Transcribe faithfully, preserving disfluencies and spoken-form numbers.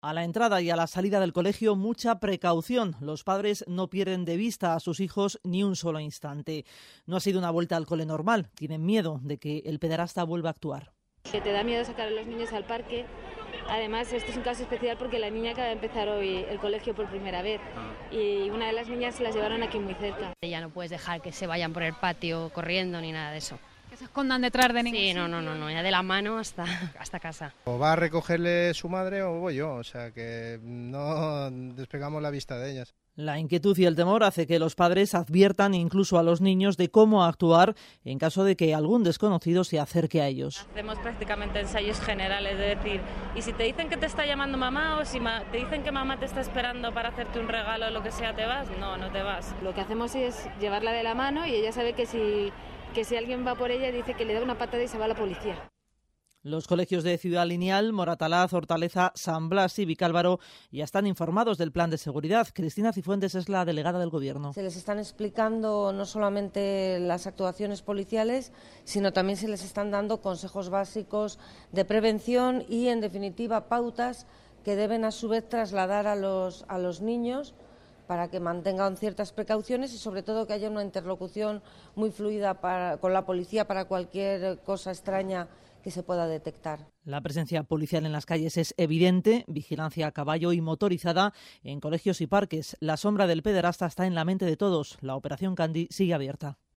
A la entrada y a la salida del colegio, mucha precaución. Los padres no pierden de vista a sus hijos ni un solo instante. No ha sido una vuelta al cole normal. Tienen miedo de que el pederasta vuelva a actuar. Que te da miedo sacar a los niños al parque. Además, este es un caso especial porque la niña acaba de empezar hoy el colegio por primera vez y una de las niñas se las llevaron aquí muy cerca. Ya no puedes dejar que se vayan por el patio corriendo ni nada de eso. Que se escondan detrás de ningún Sí, no, no, no, no, ya de la mano hasta, hasta casa. O va a recogerle su madre o voy yo, o sea que no despegamos la vista de ellas. La inquietud y el temor hace que los padres adviertan incluso a los niños de cómo actuar en caso de que algún desconocido se acerque a ellos. Hacemos prácticamente ensayos generales de decir, y si te dicen que te está llamando mamá o si ma- te dicen que mamá te está esperando para hacerte un regalo o lo que sea, ¿te vas? No, no te vas. Lo que hacemos es llevarla de la mano y ella sabe que si, que si alguien va por ella dice que le da una patada y se va a la policía. Los colegios de Ciudad Lineal, Moratalaz, Hortaleza, San Blas y Vicálvaro ya están informados del plan de seguridad. Cristina Cifuentes es la delegada del Gobierno. Se les están explicando no solamente las actuaciones policiales, sino también se les están dando consejos básicos de prevención y, en definitiva, pautas que deben a su vez trasladar a los, a los niños para que mantengan ciertas precauciones y, sobre todo, que haya una interlocución muy fluida para, con la policía para cualquier cosa extraña que se pueda detectar. La presencia policial en las calles es evidente, vigilancia a caballo y motorizada en colegios y parques. La sombra del pederasta está en la mente de todos. La operación Candy sigue abierta.